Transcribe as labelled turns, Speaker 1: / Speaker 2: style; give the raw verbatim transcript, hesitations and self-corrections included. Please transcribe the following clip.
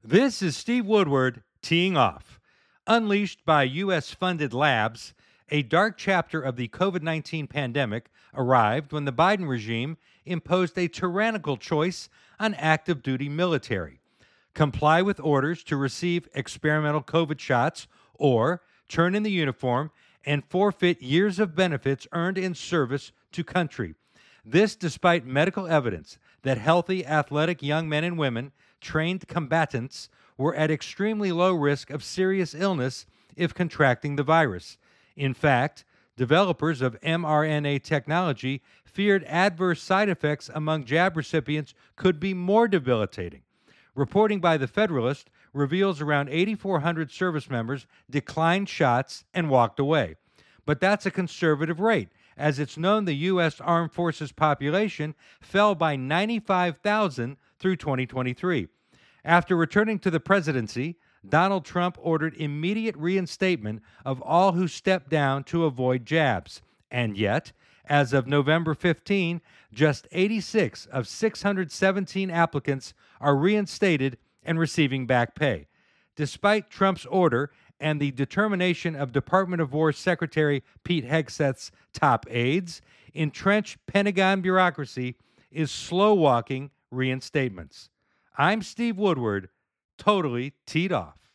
Speaker 1: This is Steve Woodward teeing off. Unleashed by U S funded labs, a dark chapter of the COVID nineteen pandemic arrived when the Biden regime imposed a tyrannical choice on active duty military: comply with orders to receive experimental COVID shots or turn in the uniform and forfeit years of benefits earned in service to country. This despite medical evidence that healthy, athletic young men and women, trained combatants, were at extremely low risk of serious illness if contracting the virus. In fact, developers of mRNA technology feared adverse side effects among jab recipients could be more debilitating. Reporting by The Federalist reveals around eight thousand four hundred service members declined shots and walked away. But that's a conservative rate, as it's known the U S Armed Forces population fell by ninety-five thousand through twenty twenty-three. After returning to the presidency, Donald Trump ordered immediate reinstatement of all who stepped down to avoid jabs. And yet, as of November fifteenth, just eighty-six of six hundred seventeen applicants are reinstated and receiving back pay. Despite Trump's order and the determination of Department of War Secretary Pete Hegseth's top aides, entrenched Pentagon bureaucracy is slow-walking reinstatements. I'm Steve Woodward, totally teed off.